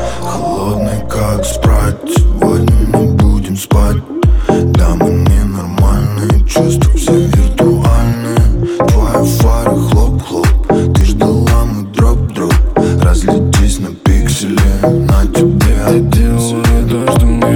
холодный как спрайт. Сегодня мы будем спать. Да, мы ненормальные, чувства все виртуальные. Твои фары хлоп-хлоп, ты ждала мой дроп-дроп. Разлетись на пиксели, на тебе я делаю то, что мне